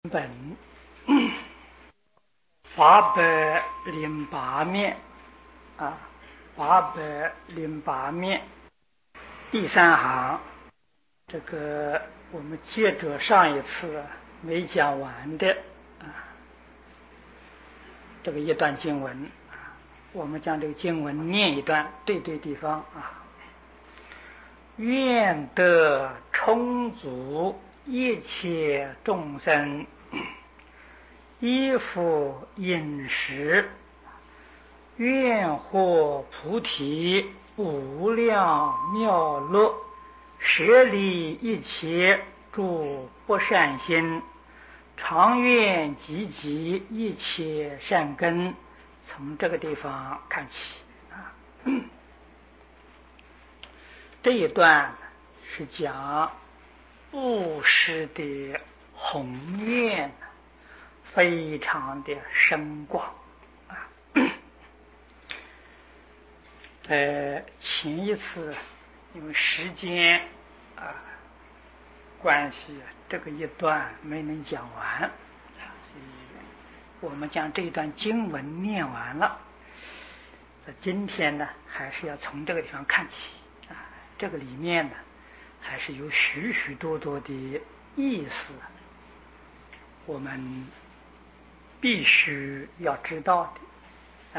本808面808面第三行，这个我们接着上一次没讲完的这个一段经文我们将这个经文念一段，对地方愿得充足一切众生衣服饮食，愿获菩提无量妙乐，舍离一切诸不善心，常愿积集一切善根。从这个地方看起这一段是讲布施的宏愿非常的深广前一次因为时间关系，这个一段没能讲完，所以我们将这一段经文念完了。今天呢，还是要从这个地方看起这个里面呢，还是有许许多多的意思，我们必须要知道的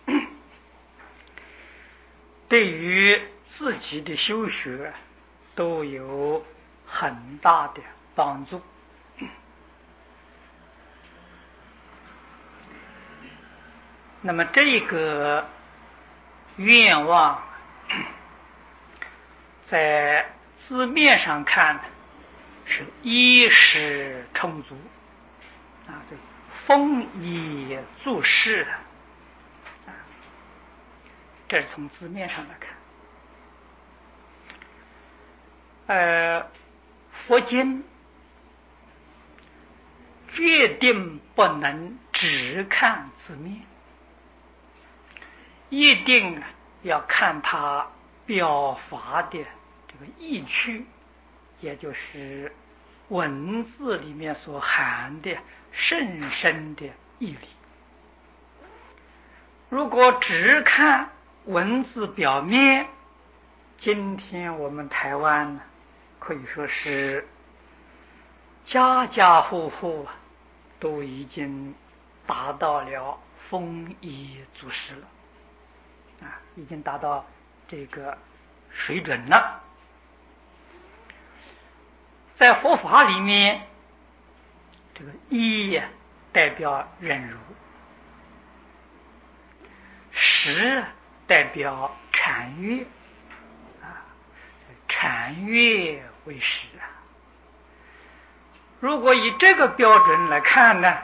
对于自己的修学都有很大的帮助。那么这个愿望在字面上看是衣食充足这丰衣足食这是从字面上来看。佛经决定不能只看字面，一定要看它表法的这个意趣，也就是文字里面所含的甚深的义理。如果只看文字表面，今天我们台湾可以说是家家户户都已经达到了丰衣足食了已经达到这个水准了。在佛法里面，这个衣代表忍辱，食代表禅悦禅悦为食如果以这个标准来看呢，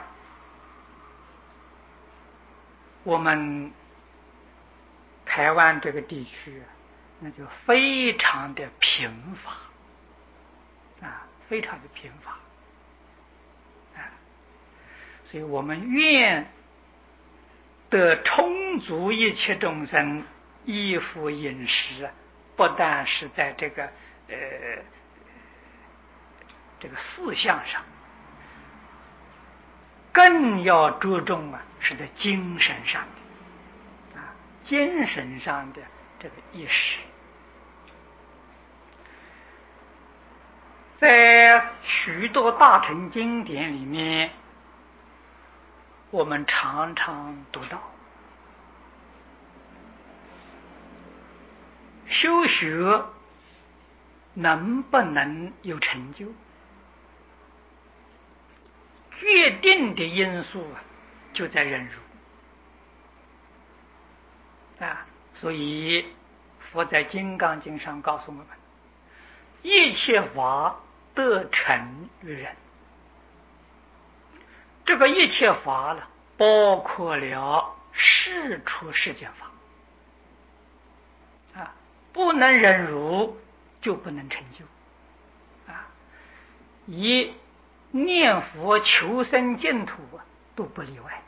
我们台湾这个地区那就非常的贫乏非常的贫乏所以我们愿得充足一切众生衣服饮食，不但是在这个四项上，更要着重是在精神上的精神上的这个意识。在许多大乘经典里面，我们常常读到修学能不能有成就，决定的因素就在忍辱所以佛在《金刚经》上告诉我们，一切法得成于忍。这个一切法包括了世出世间法不能忍辱就不能成就以念佛求生净土都不例外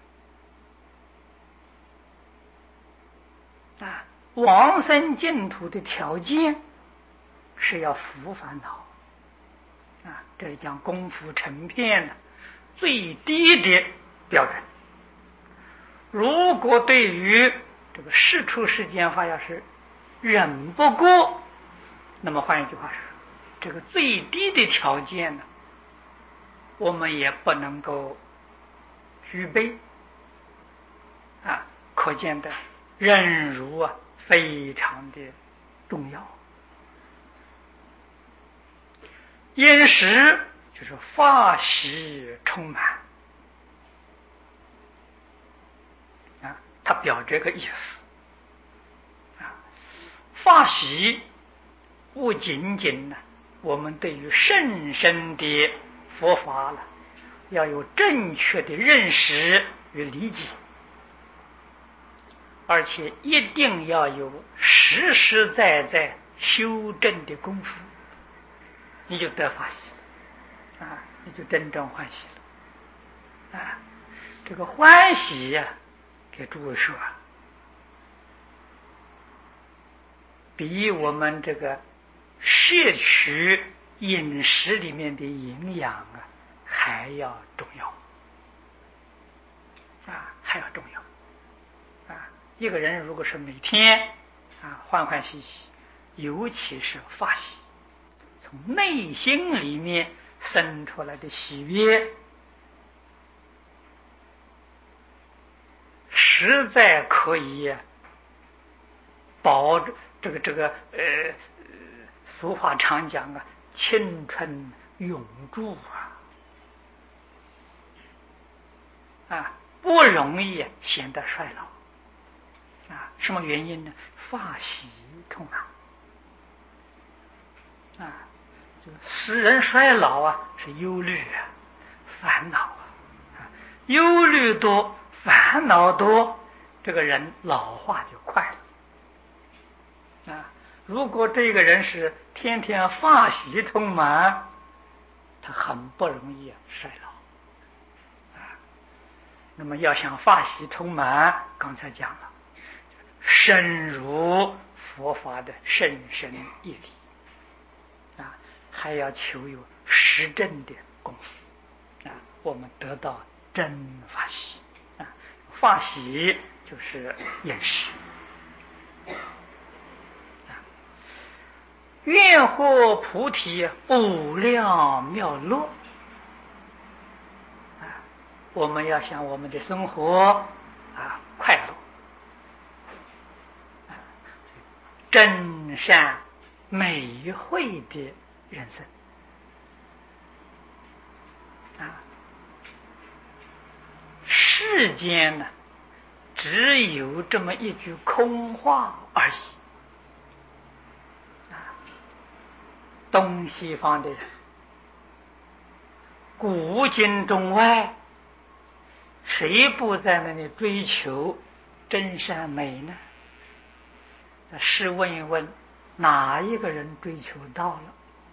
往生净土的条件是要伏烦恼这是讲功夫成片最低的标准。如果对于这个事出世间法要是忍不过，那么换一句话说，这个最低的条件呢，我们也不能够具备啊，可见的忍辱啊非常的重要。饮食就是法喜充满啊，它表这个意思啊。法喜不仅仅呢，我们对于甚深的佛法了，要有正确的认识与理解，而且一定要有实实在在修正的功夫，你就得法喜啊，你就真正欢喜了啊。这个欢喜呀，给诸位说啊，比我们这个摄取饮食里面的营养啊还要重要啊，还要重要啊。一个人如果是每天啊欢欢喜喜，尤其是法喜，从内心里面生出来的喜悦，实在可以保这个俗话常讲啊，青春永驻啊，不容易显得衰老啊。什么原因呢？法喜充满啊。这个使人衰老啊，是忧虑啊、烦恼啊，忧虑多、烦恼多，这个人老化就快了啊。如果这个人是天天法喜充满，他很不容易衰老啊。那么要想法喜充满，刚才讲了，深入佛法的甚深义理啊，还要求有实证的功夫啊，我们得到真法喜啊。法喜就是饮食啊。愿获菩提无量妙乐啊，我们要想我们的生活啊快乐，真善美慧的人生啊。世间呢，只有这么一句空话而已啊。东西方的人，古今中外，谁不在那里追求真善美呢？试问一问，哪一个人追求到了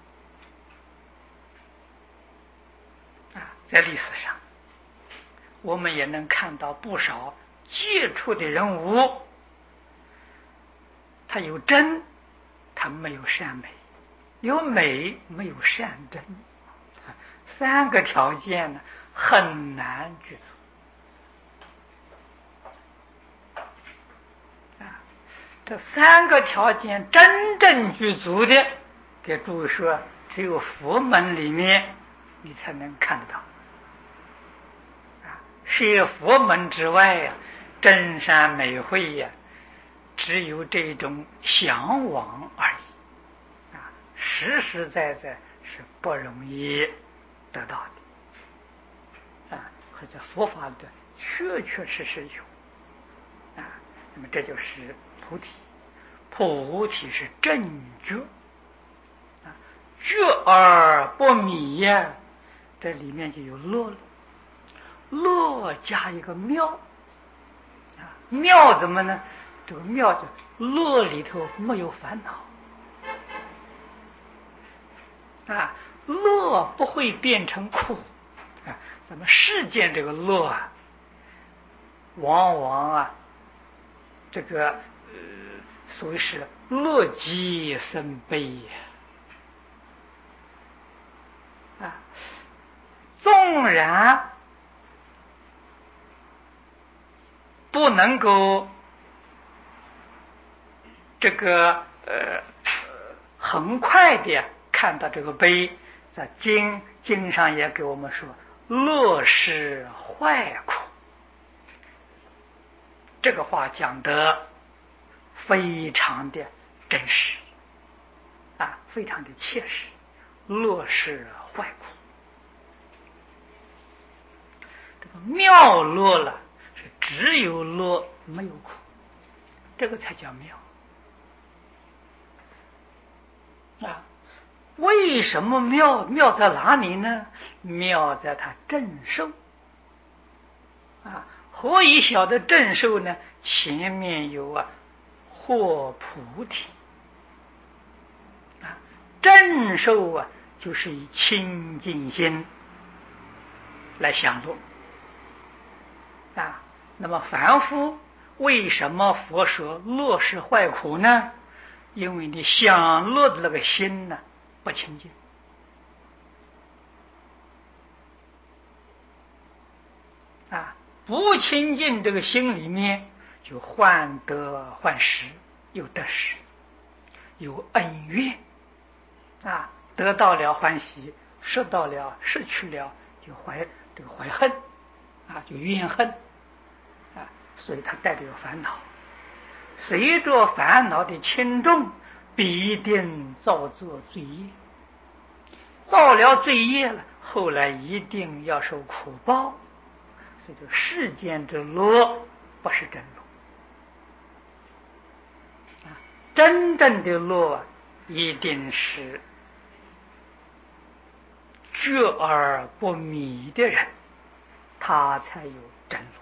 啊？在历史上，我们也能看到不少杰出的人物，他有真，他没有善美；有美，没有善真。三个条件呢，很难具足。这三个条件真正具足的，给诸位说，只有佛门里面你才能看得到啊。学佛门之外呀，真善美慧呀，只有这种向往而已啊，实实在在是不容易得到的啊。可在佛法的确确实实有啊。那么这就是菩提。菩提是正觉啊，觉而不迷呀，这里面就有乐了。乐加一个妙啊，妙怎么呢？这个妙就乐里头没有烦恼啊，乐不会变成苦啊。咱们世间这个乐啊，往往啊，这个所谓是乐极生悲啊。纵然不能够这个很快的看到这个悲，在经上也给我们说，乐是坏苦。这个话讲得非常的真实啊，非常的切实。乐是坏苦，这个妙乐了，是只有乐没有苦，这个才叫妙啊。为什么妙？妙在哪里呢？妙在它正受啊。何以晓得正受呢？前面有惑菩提啊，正受就是以清净心来享乐啊。那么凡夫为什么佛说乐是坏苦呢？因为你享乐的那个心呢不清净啊，不清净这个心里面就患得患失，有得失，有恩怨啊，得到了欢喜，失到了失去了就怀恨啊，就怨恨啊，所以他带着有烦恼。随着烦恼的轻重，必定造作罪业，造了罪业了，后来一定要受苦报。所以这世间之乐不是真乐啊，真正的乐一定是觉而不迷的人，他才有真乐。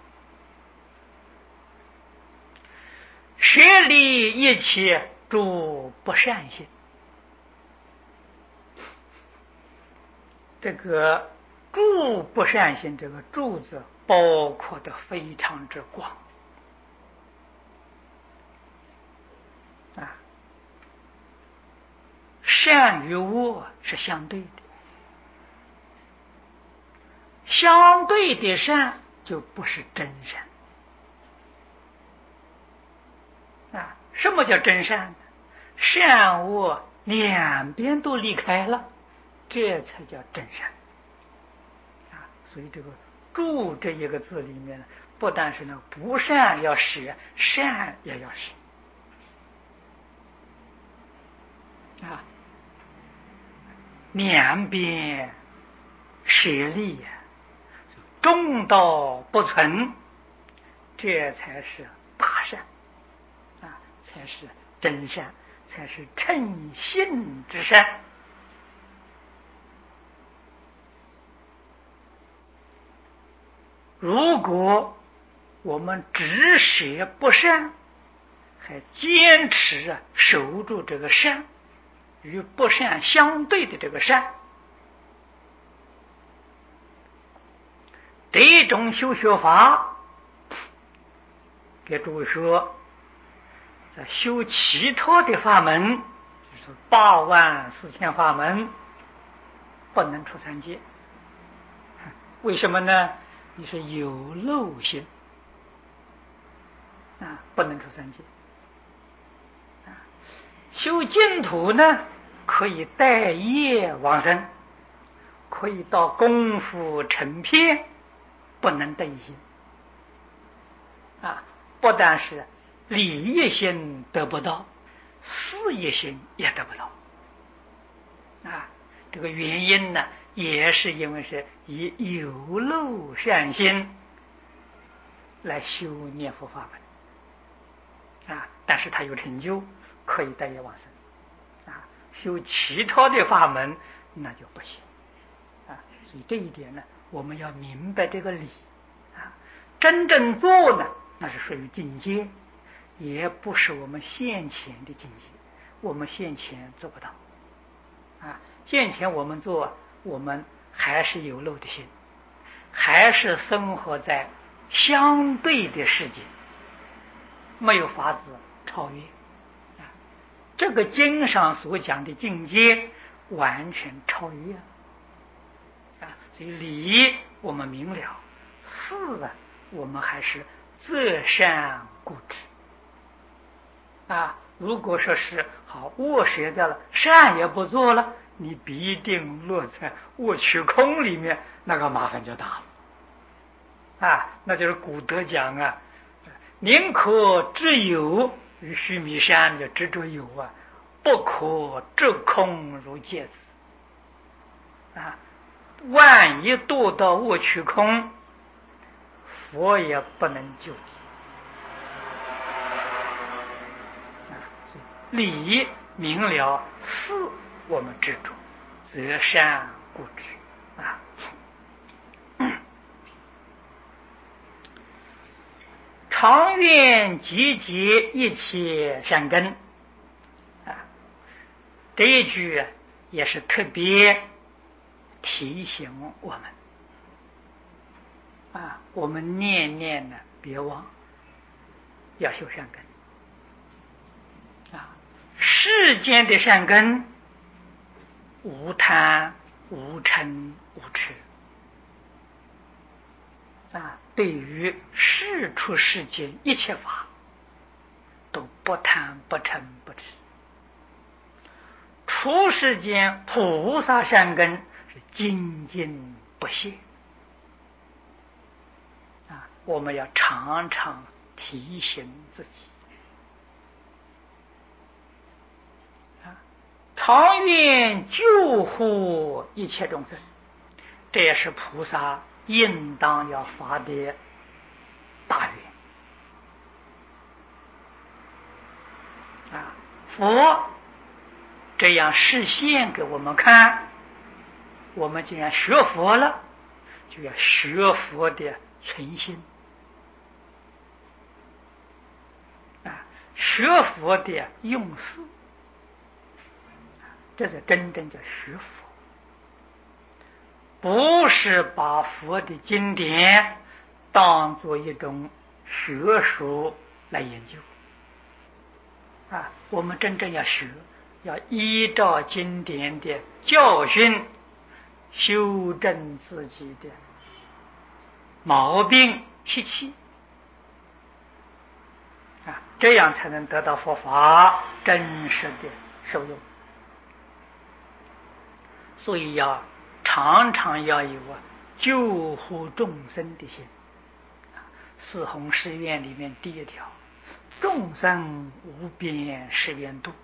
舍离一切诸不善心，这个诸不善心，这个诸字包括的非常之广啊。善与恶是相对的，相对的善就不是真善啊。什么叫真善呢？善恶两边都离开了，这才叫真善啊。所以这个助这一个字里面，不但是那个不善要舍，善也要舍啊，两边舍利呀，中道不存，这才是大善啊，才是真善，才是称心之善。如果我们只舍不善，还坚持守住这个善，与不善相对的这个善，这种修学法，给诸位说，在修其他的法门，就是84000法门，不能出三界。为什么呢？你是有漏心啊，不能出三界啊。修净土呢，可以带业往生，可以到功夫成片，不能得一心啊。不但是理业心得不到，事业心也得不到啊。这个原因呢，也是因为是以有漏善心来修念佛法门啊，但是他有成就，可以带业往生啊。修其他的法门那就不行啊。所以这一点呢，我们要明白这个理啊。真正做呢，那是属于境界，也不是我们现前的境界，我们现前做不到啊。现前我们做，我们还是有漏的心，还是生活在相对的世界，没有法子超越啊。这个经上所讲的境界完全超越啊。所以理我们明了，事我们还是择善固执啊。如果说是好恶舍掉了，善也不做了，你必定落在恶取空里面，那个麻烦就大了啊。那就是古德讲啊，宁可执有，于须弥山就执着有啊，不可执空如芥子啊。万一堕到恶取空，佛也不能救你。理明了，事我们执着，择善固执啊。常愿集结一切善根啊，这一句也是特别提醒我们啊，我们念念呢，别忘要修善根啊。世间的善根，无贪、无嗔、无痴啊，对于世出世间一切法，都不贪、不嗔、不痴。出世间菩萨善根是精进不懈啊，我们要常常提醒自己啊，常愿救护一切众生，这也是菩萨应当要发的大愿啊。佛这样示现给我们看，我们既然学佛了，就要学佛的存心啊，学佛的用事，这是真正的学佛，不是把佛的经典当作一种学术来研究啊。我们真正要学，要依照经典的教训修正自己的毛病习气啊，这样才能得到佛法真实的受用。所以要常常要有救护众生的心。四弘誓愿里面第一条，众生无边誓愿度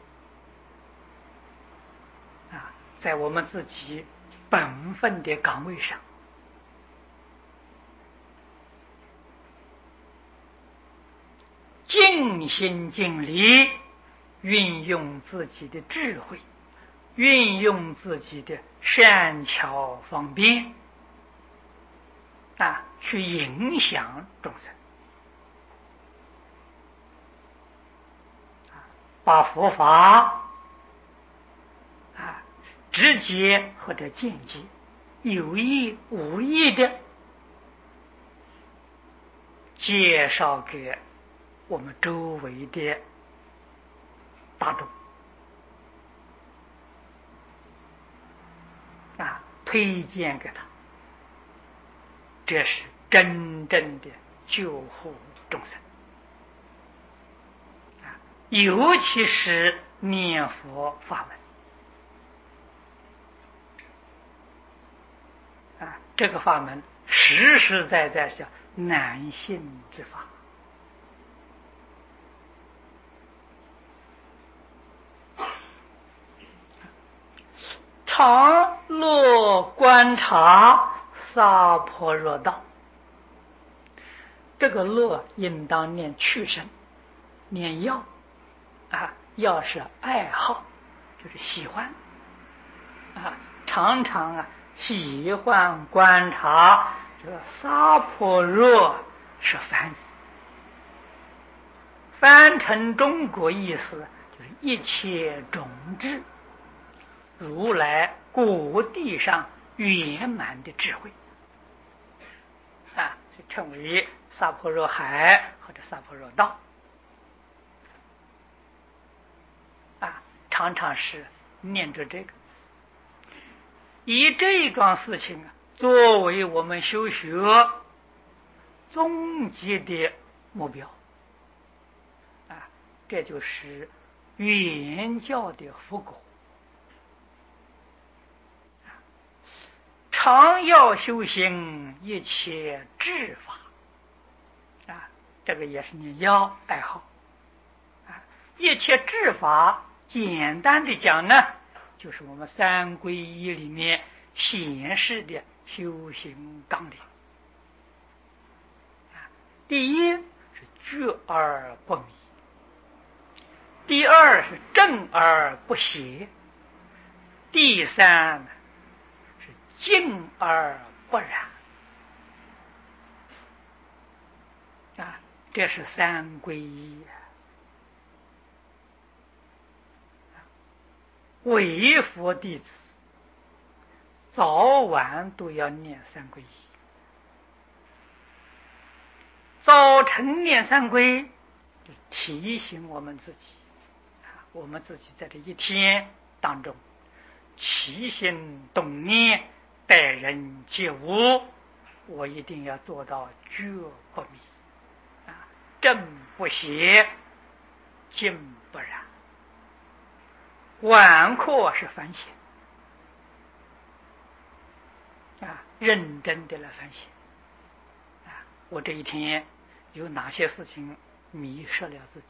啊，在我们自己本分的岗位上，尽心尽力运用自己的智慧，运用自己的善巧方便啊，去影响众生，把佛法啊直接或者间接、有意无意的介绍给我们周围的大众啊，推荐给他，这是真正的救护众生啊，尤其是念佛法门啊，这个法门实实在在是难信之法。常乐观察萨婆若道，这个乐应当念去声，念要啊，要是爱好，就是喜欢啊，常常喜欢观察这个萨婆若是梵语，翻成中国意思就是一切种智，如来果地上圆满的智慧啊，就称为萨婆若海或者萨婆若道啊，常常是念着这个，以这一桩事情作为我们修学终极的目标啊，这就是圆教的佛果。常要修行一切智法啊，这个也是你要爱好啊。一切智法，简单的讲呢，就是我们三皈依里面显示的修行纲领啊。第一是觉而不迷，第二是正而不邪，第三是静而不染啊，这是三皈依。为佛弟子早晚都要念三皈依。早晨念三皈，提醒我们自己，我们自己在这一天当中起心动念、待人接物，我一定要做到觉不迷啊，正不邪，静不染。晚课是反省啊，认真的来反省啊，我这一天有哪些事情迷失了自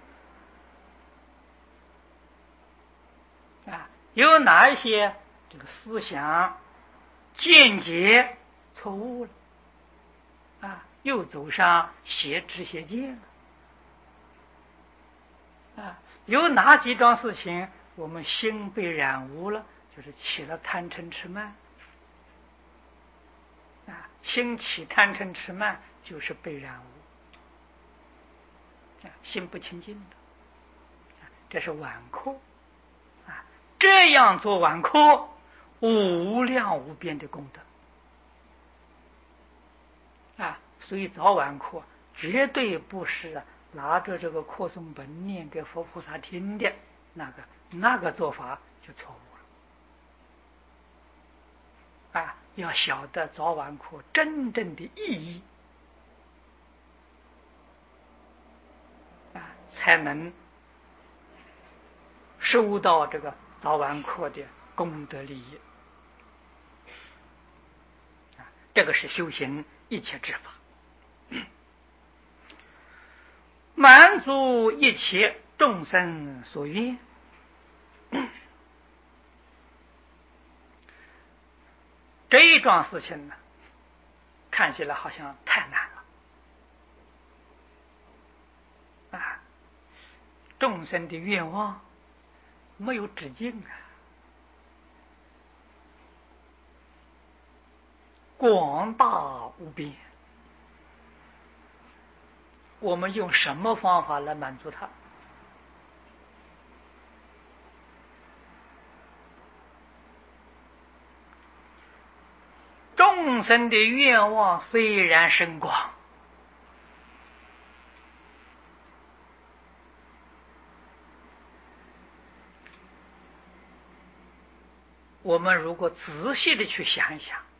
己啊？有哪一些这个思想见解错误了啊？又走上邪知邪见了啊？有哪几桩事情我们心被染污了，就是起了贪嗔痴慢啊，心起贪嗔痴慢就是被染污啊，心不清净的，这是晚课啊。这样做晚课，无量无边的功德啊。所以早晚课绝对不是拿着这个课诵本念给佛菩萨听的，那个做法就错误了啊！要晓得早晚课真正的意义啊，才能收到这个早晚课的功德利益啊！这个是修行一切智法，满足一切众生所愿。这一桩事情呢，看起来好像太难了啊！众生的愿望没有止境啊，广大无边。我们用什么方法来满足他？众生的愿望虽然深广，我们如果仔细的去想一想，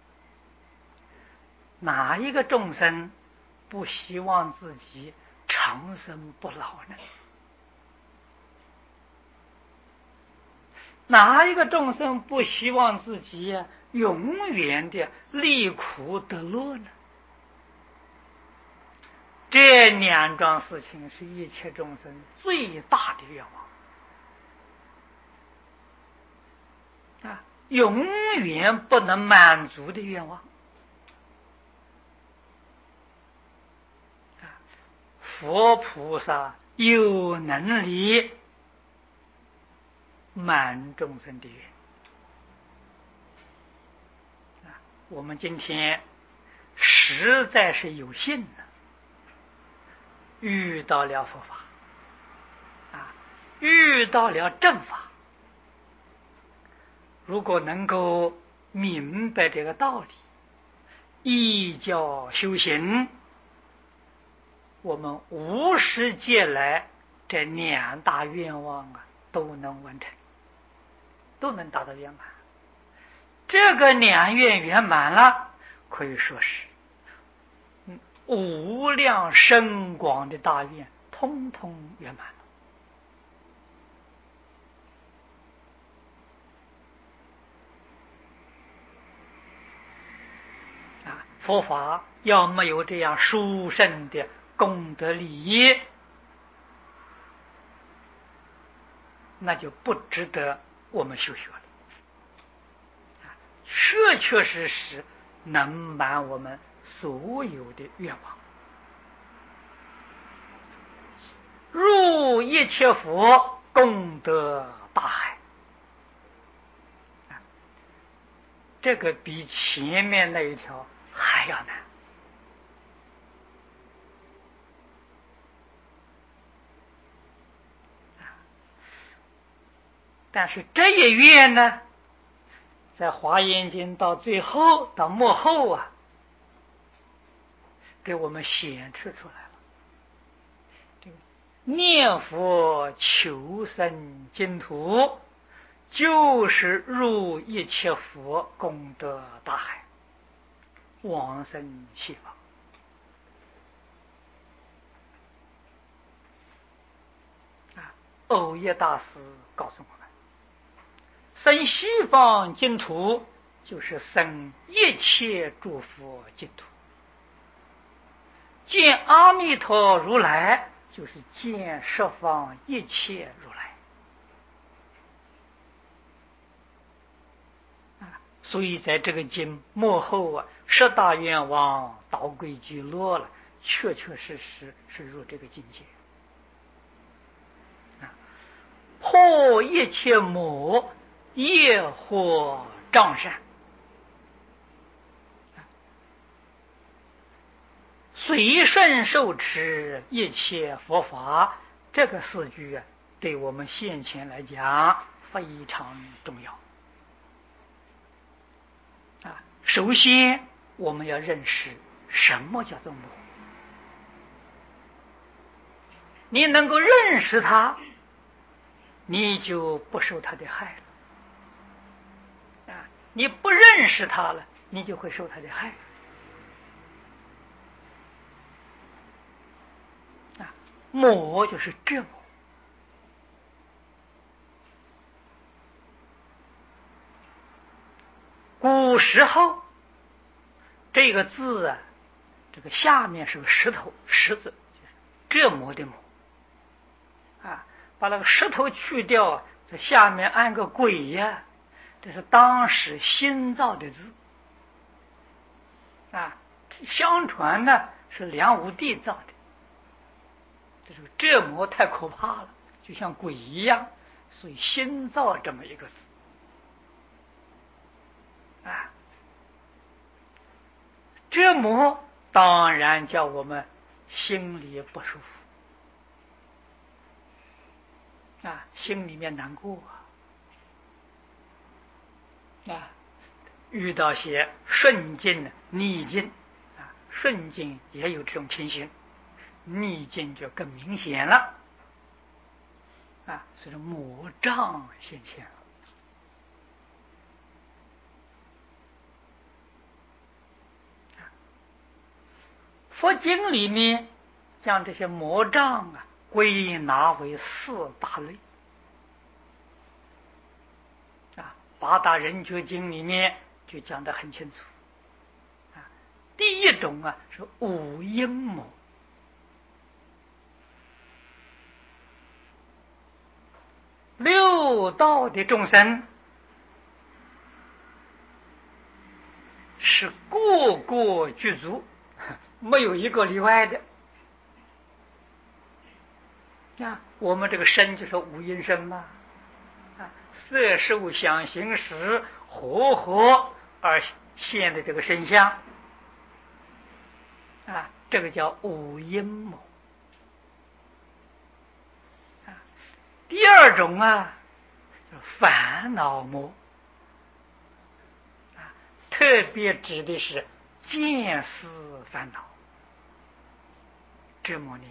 哪一个众生不希望自己长生不老呢？哪一个众生不希望自己永远的离苦得乐呢？这两桩事情是一切众生最大的愿望啊，永远不能满足的愿望啊！佛菩萨有能力满众生的愿啊！我们今天实在是有幸的遇到了佛法啊，遇到了正法。如果能够明白这个道理，依教修行，我们无始劫来这两大愿望啊都能完成，都能达到圆满。这个两愿圆满了，可以说是无量深广的大愿通通圆满了。佛法要没有这样殊胜的功德利益，那就不值得我们修学了。确确实实能满我们所有的愿望，入一切佛功德大海。这个比前面那一条还要难。但是这一愿呢，在华严经到最后到末后啊，给我们显示出来了。这个念佛求生净土，就是入一切佛功德大海，往生西方。欧耶大师告诉我们，生西方净土就是生一切诸佛净土，见阿弥陀如来就是见十方一切如来。所以在这个经末后啊，十大愿望导归极乐了，确确实实是入这个境界。破一切魔，业获障善，随顺受持一切佛法。这个四句啊，对我们现前来讲非常重要。首先我们要认识什么叫做魔，你能够认识它，你就不受它的害了。你不认识它了，你就会受它的害。魔就是折磨。古时候这个字啊，这个下面是个石头，石字，折磨的磨。把那个石头去掉，在下面安个鬼呀，这是当时新造的字。相传呢是梁武帝造的。这个折磨太可怕了，就像鬼一样，所以新造这么一个字。折磨当然叫我们心里不舒服，心里面难过遇到些顺境逆境顺境也有这种情形，逆境就更明显了所以说魔障现前了。佛经里面将这些魔障归纳为四大类。八大人觉经里面就讲得很清楚。第一种是五阴魔。六道的众生是个个具足，没有一个例外的。我们这个身就是五阴身嘛，色受想行识合而现的这个身相这个叫五阴魔。第二种叫烦恼魔，特别指的是见思烦恼折磨你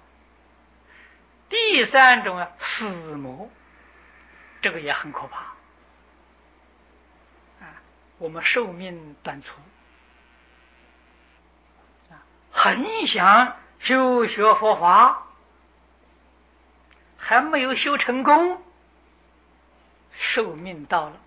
第三种死魔，这个也很可怕我们寿命短促很想修学佛法，还没有修成功，寿命到了。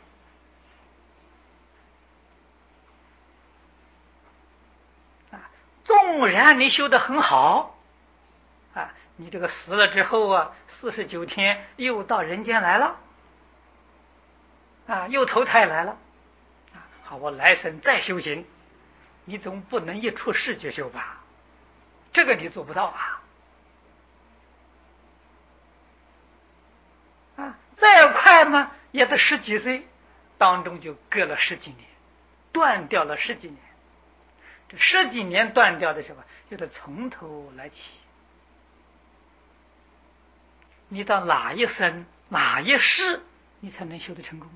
纵然你修得很好啊，你这个死了之后啊，49天又到人间来了啊，又投胎来了啊。好，我来生再修行，你总不能一出世就修吧？这个你做不到啊！再快嘛，也得10几岁，当中就隔了10几年，断掉了10几年。这10几年断掉的时候，就得从头来起。你到哪一生哪一世，你才能修得成功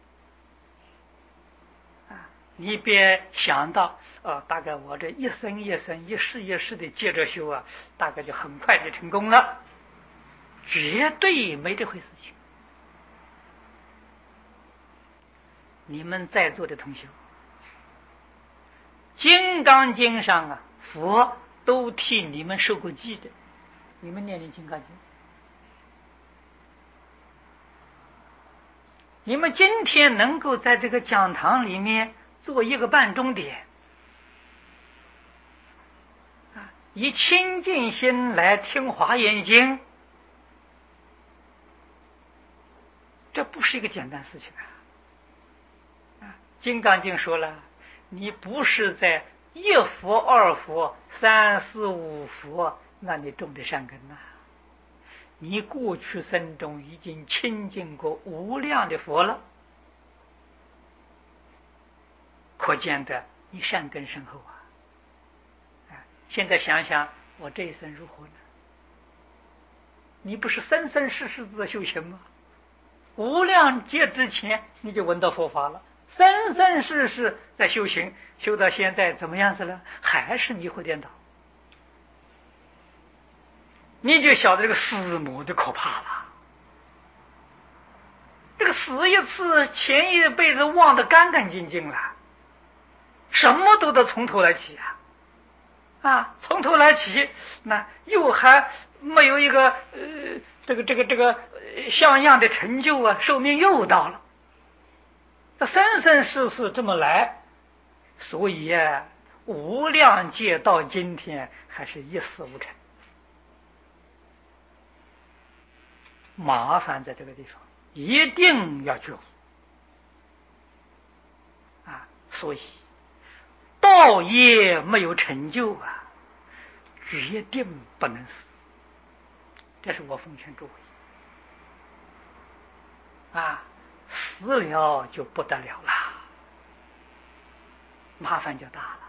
呢？你别想到大概我这一生一生一世一世的接着修啊，大概就很快就成功了，绝对没这回事情。你们在座的同学，金刚经上啊，佛都替你们受过记的，你们念念金刚经。你们今天能够在这个讲堂里面做1个半钟点以清净心来听华严经，这不是一个简单事情金刚经说了，你不是在1佛2佛3、4、5佛那里种的善根你过去生中已经亲近过无量的佛了，可见的你善根深厚现在想想我这一生如何呢？你不是生生世世都在修行吗？无量劫之前你就闻到佛法了，生生世世在修行，修到现在怎么样子了？还是迷惑颠倒，你就晓得这个死魔的可怕了。这个死一次，前一辈子忘得干干净净了，什么都得从头来起从头来起，那又还没有一个这个像样的成就寿命又到了，这生生世世这么来，所以无量劫到今天还是一事无成，麻烦在这个地方，一定要觉悟所以道业没有成就决定不能死，这是我奉劝诸位死了就不得了了，麻烦就大了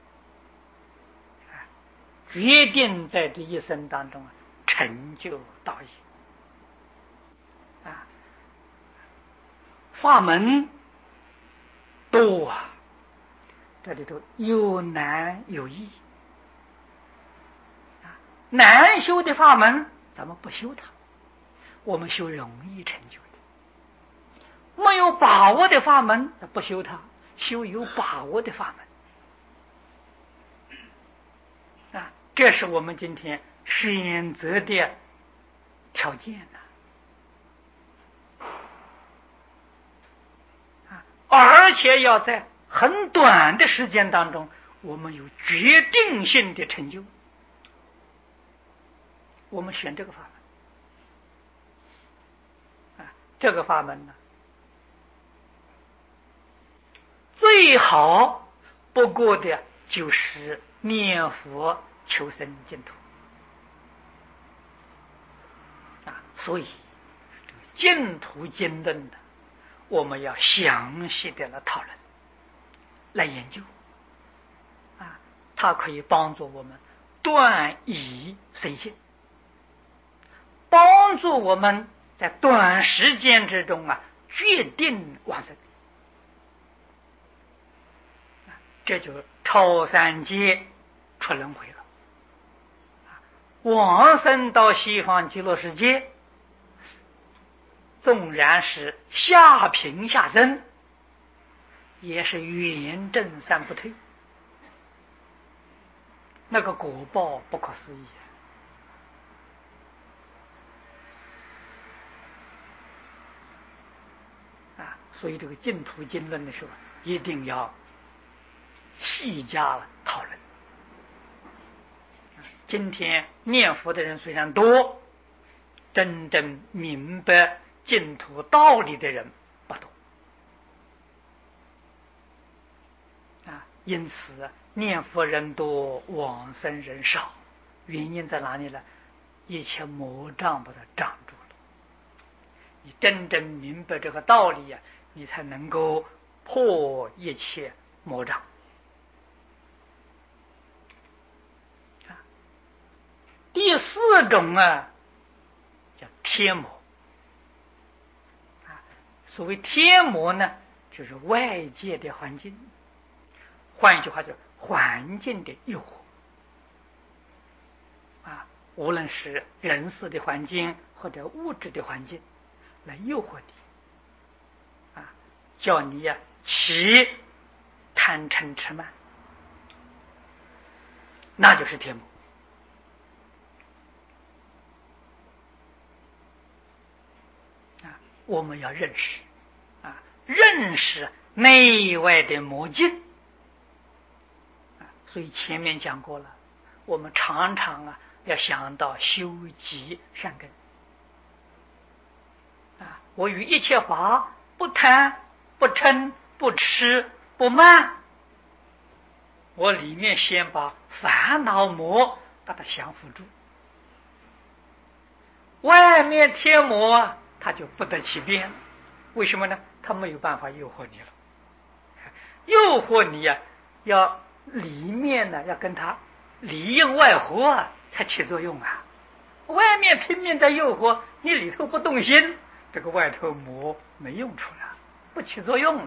决定在这一生当中成就道业法门多这里头有难有易难修的法门咱们不修它，我们修容易成就的。没有把握的法门不修它，修有把握的法门这是我们今天选择的条件而且要在很短的时间当中，我们有决定性的成就。我们选这个法门这个法门呢，最好不过的就是念佛求生净土所以净土经论呢，我们要详细的来讨论来研究它可以帮助我们断疑生信，帮助我们在短时间之中决定往生这就超三界出轮回了往生到西方极乐世界，纵然是下品下生，也是圆正三不退那个果报不可思议啊！所以这个净土经论的时候，一定要细加讨论。今天念佛的人虽然多，真正明白净土道理的人不多啊。因此念佛人多，往生人少，原因在哪里呢？一切魔障把它障住了。你真正明白这个道理呀，你才能够破一切魔障。第四种啊，叫天魔啊。所谓天魔呢，就是外界的环境，换一句话就是环境的诱惑啊，无论是人事的环境或者物质的环境，来诱惑你啊，叫你呀起贪嗔痴慢，那就是天魔。我们要认识啊，认识内外的魔境啊。所以前面讲过了，我们常常啊要想到修集善根啊。我与一切法不贪不嗔不痴不慢，我里面先把烦恼魔把它降服住，外面天魔他就不得其便。为什么呢？他没有办法诱惑你了。诱惑你呀，要里面呢要跟他里应外合啊，才起作用啊。外面拼命在诱惑你，里头不动心，这个外头魔没用处了，不起作用了。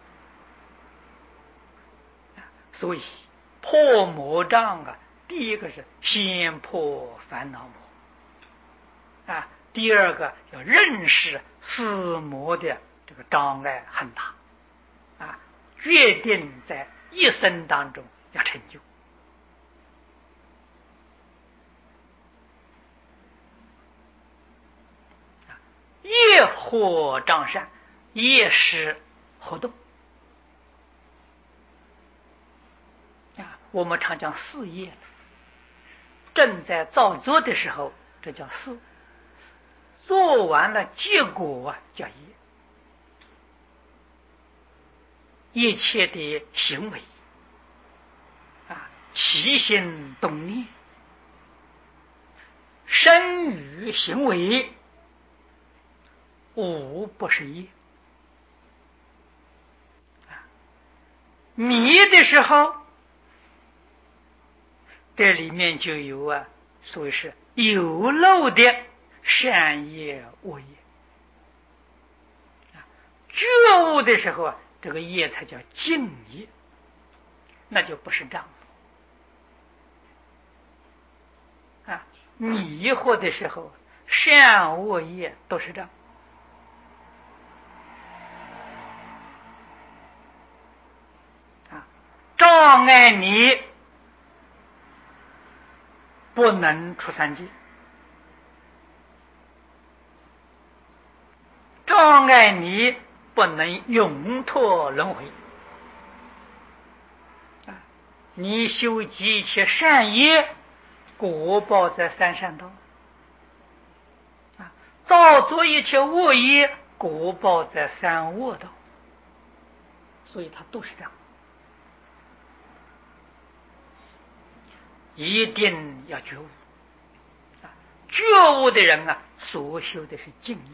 所以破魔障啊，第一个是先破烦恼魔啊，第二个要认识四魔的这个障碍很大啊，决定在一生当中要成就啊。业惑障善，业是活动啊，我们常讲事业，正在造作的时候，这叫事；做完了，结果啊叫业。一切的行为啊，起心动念、身语行为，无不是业啊。迷的时候，这里面就有啊，所谓是有漏的善业恶业啊。觉悟的时候啊，这个业才叫净业，那就不是障啊。迷惑的时候，善恶业都是障啊，障碍你不能出三界，障碍你不能永脱轮回啊。你修集一切善业，果报在三善道啊；造作一切恶业，果报在三恶道。所以它都是这样，一定要觉悟啊！觉悟的人啊，所修的是净业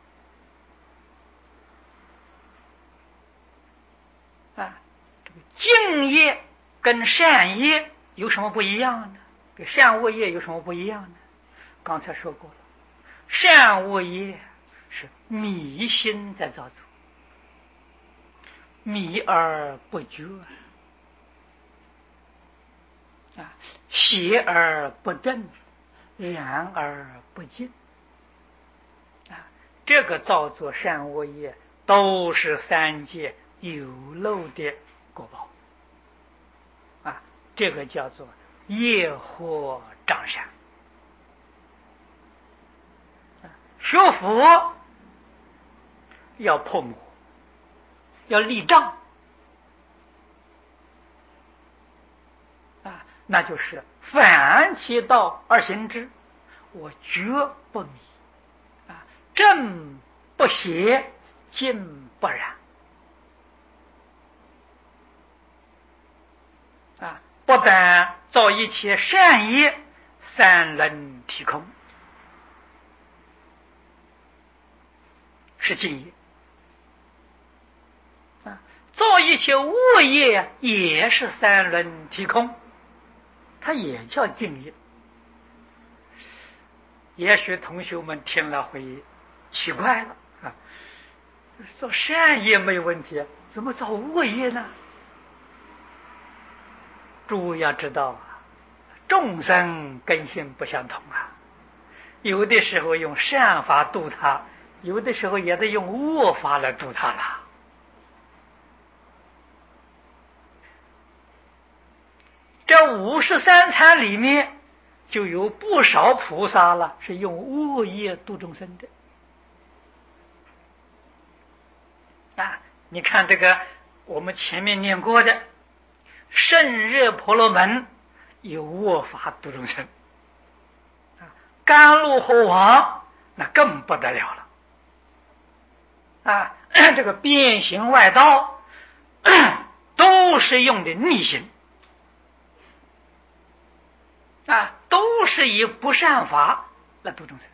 啊。这个净业跟善业有什么不一样呢？跟善恶业有什么不一样呢？刚才说过了，善恶业是迷心在造作，迷而不觉啊，邪而不正，然而不净啊。这个造作善恶业都是三界有漏的果报啊，这个叫做业惑障善。学佛要破魔，要立障那就是凡其道而行之，我绝不迷正不邪，静不染不但造一切善业，三轮体空是净业造一切恶业也是三轮体空，它也叫净业。也许同学们听了会奇怪了造善业没问题，怎么造恶业呢？诸位要知道众生根性不相同有的时候用善法度他，有的时候也得用恶法来度他了。这53参里面就有不少菩萨了，是用恶业度众生的你看这个我们前面念过的圣热婆罗门有恶法度众生甘露猴王那更不得了了这个变形外道都是用的逆行都是以不善法来度众生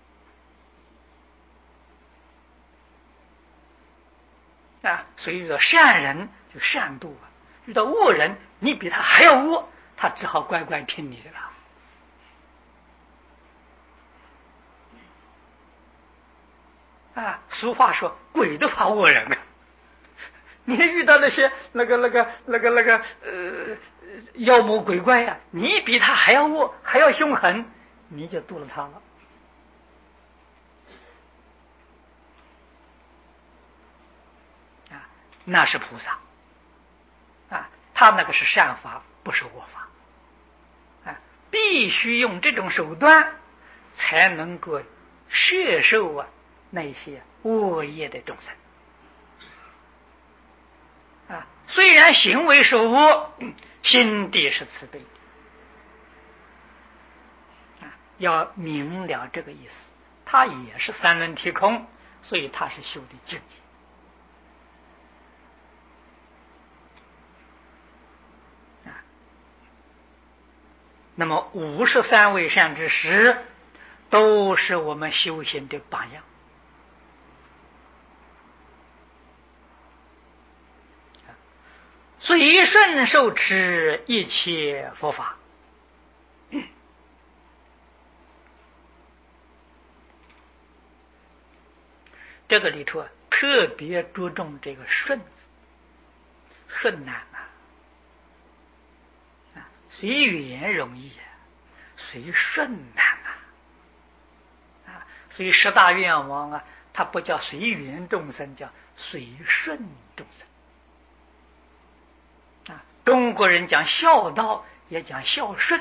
所以遇到善人就善度遇到恶人你比他还要恶，他只好乖乖听你的了俗话说鬼都怕恶人你遇到那些妖魔鬼怪你比他还要恶还要凶狠，你就度了他了那是菩萨他那个是善法，不是恶法必须用这种手段才能够摄受那些恶业的众生虽然行为是恶，心地是慈悲要明了这个意思，他也是三轮体空，所以他是修的净业那么53位善知识都是我们修行的榜样随顺受持一切佛法这个里头特别注重这个顺字，顺难随缘容易随顺难所以10大愿王它不叫随缘众生，叫随顺众生中国人讲孝道也讲孝顺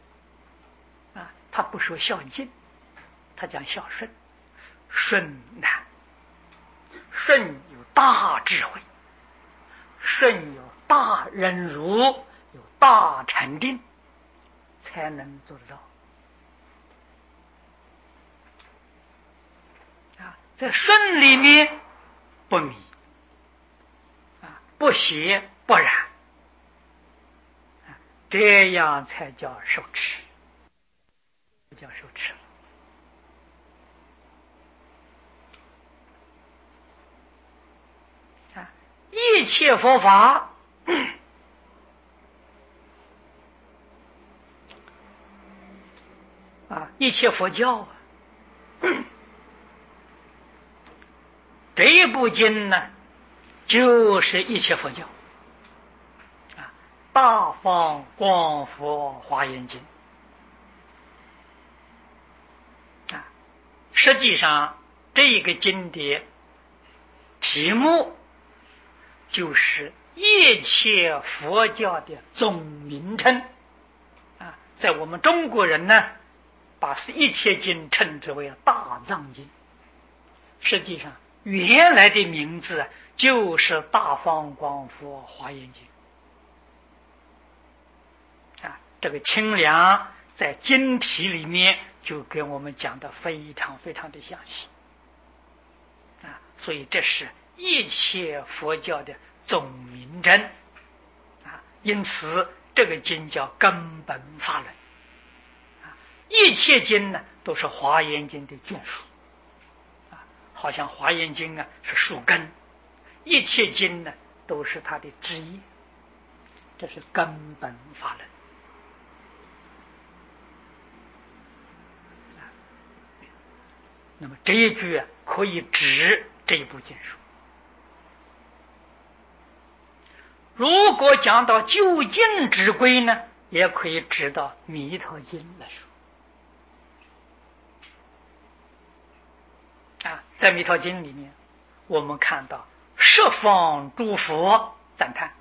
他不说孝敬，他讲孝顺。顺难，顺有大智慧，顺有大忍辱，有大禅定，才能做得到在顺里面不迷不邪不染这样才叫受持，叫受持一切佛法一切佛教这一部经呢，就是一切佛教大放光佛华严经实际上这个经典题目就是一切佛教的总名称在我们中国人呢，把一切经称之为大藏经，实际上原来的名字就是大方广佛华严经啊。这个清凉在经题里面就给我们讲的非常非常的详细啊，所以这是一切佛教的总名称啊，因此这个经叫根本法论啊。一切经呢都是华严经的眷属啊，好像华严经啊是树根，一切经呢都是它的枝叶，这是根本法论。那么这一句可以指这一部经书。如果讲到究竟之规呢，也可以指到弥陀经来说啊。在弥陀经里面，我们看到十方诸佛赞叹